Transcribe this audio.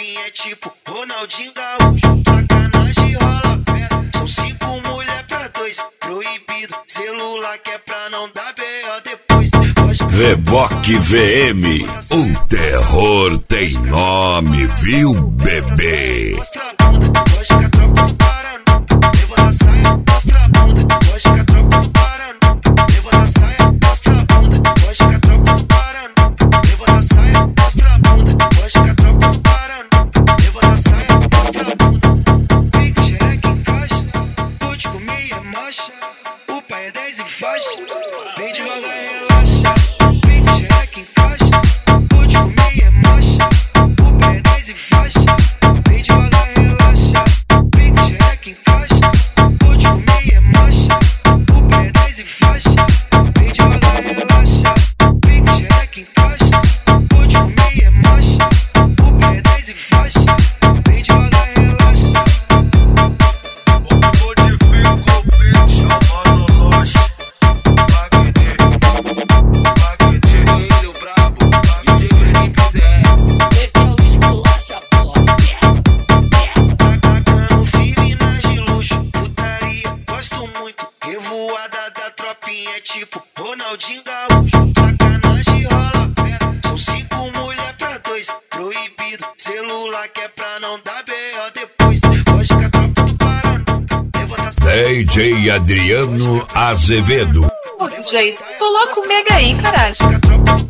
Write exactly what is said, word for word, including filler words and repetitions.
tropinha é tipo Ronaldinho Gaúcho. Sacanagem rola pedra, são cinco mulher pra dois. Proibido, celular que é pra não dar B O depois. Reboque V M, o terror tem nome, viu, bebê? Mostra a bunda, hoje que a tropa do Paraná. Levanta a saia, mostra a bunda, hoje que a tropa do Paraná. Levanta a saia, mostra a bunda, hoje que a tropa do Paraná. Levanta a saia, mostra a bunda, hoje que a tropa do Paraná. Levanta a saia, mostra a bunda. Pique, xereca, encaixa, vou te comer e é marcha. O pai é dez e faixa, vem devagar e relaxa. Pique, xereca, encaixa, vou te comer e é marcha. O pai é dez e faixa, vem devagar e relaxa. Pique, xereca, encaixa, vou te comer e é marcha. O pai é dez e faixa, vem devagar e relaxa. Pique, xereca, encaixa, vou te comer e é marcha. O pai é dez e faixa, vem devagar e relaxa. Modifico o beat, chamando nós. Wagner, Wagner, ele o brabo, D J Brenin P Z S. Esse é o esculacha, porra. Atacando firme nas de luxo, putaria, gosto muito. Revoada da tropinha é tipo Ronaldinho Gaúcho. Sacanagem rola pedra, são cinco mulher pra dois. Proibido, celular que é pra não dar B O depois. Hoje que a tropa do Paraná levanta a saia. D J Adriano Azevedo. Ô, D J, coloca o mega aí, caralho. Hoje que a tropa do